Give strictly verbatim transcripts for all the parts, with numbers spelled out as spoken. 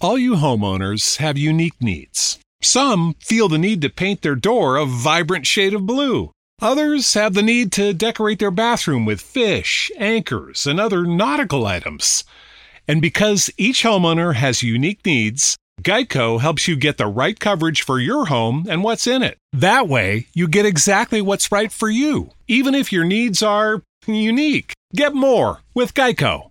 All you homeowners have unique needs. Some feel the need to paint their door a vibrant shade of blue. Others have the need to decorate their bathroom with fish, anchors, and other nautical items. And because each homeowner has unique needs, Geico helps you get the right coverage for your home and what's in it. That way, you get exactly what's right for you, even if your needs are unique. Get more with Geico.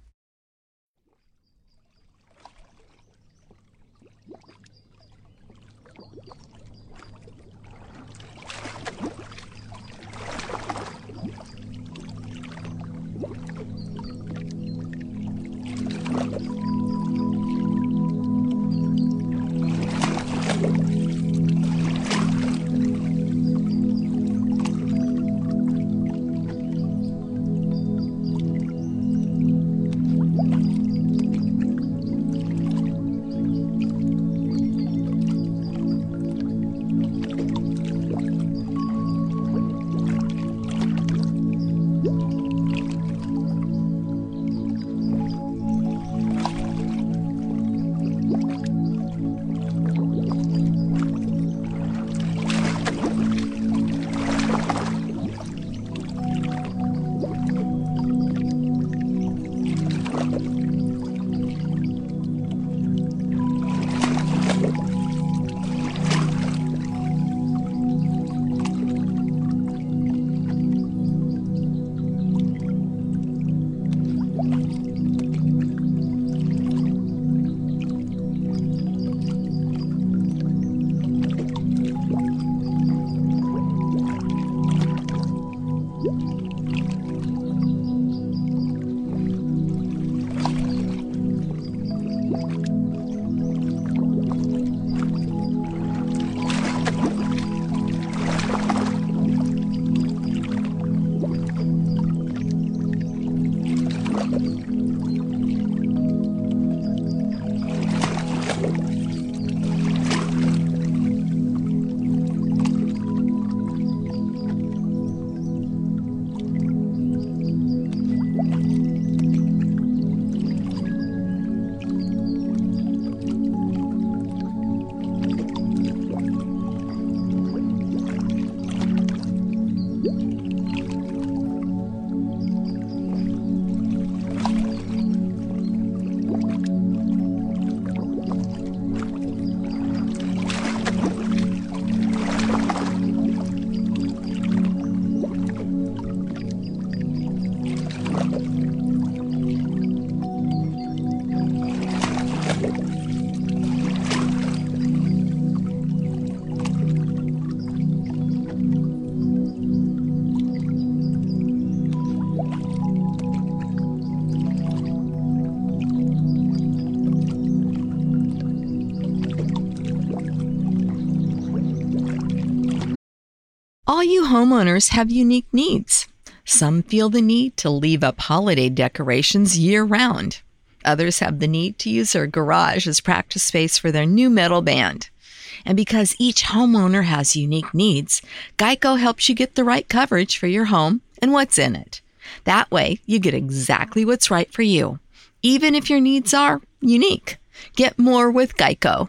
All you homeowners have unique needs. Some feel the need to leave up holiday decorations year-round. Others have the need to use their garage as practice space for their new metal band. And because each homeowner has unique needs, Geico helps you get the right coverage for your home and what's in it. That way, you get exactly what's right for you, even if your needs are unique. Get more with Geico.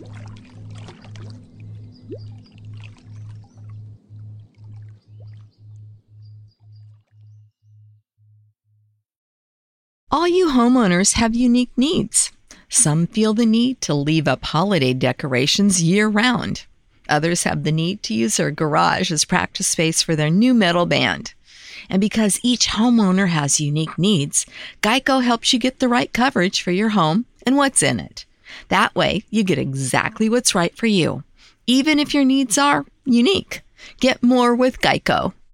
All you homeowners have unique needs. Some feel the need to leave up holiday decorations year-round. Others have the need to use their garage as practice space for their new metal band. And because each homeowner has unique needs, Geico helps you get the right coverage for your home and what's in it. That way, you get exactly what's right for you, even if your needs are unique. Get more with Geico.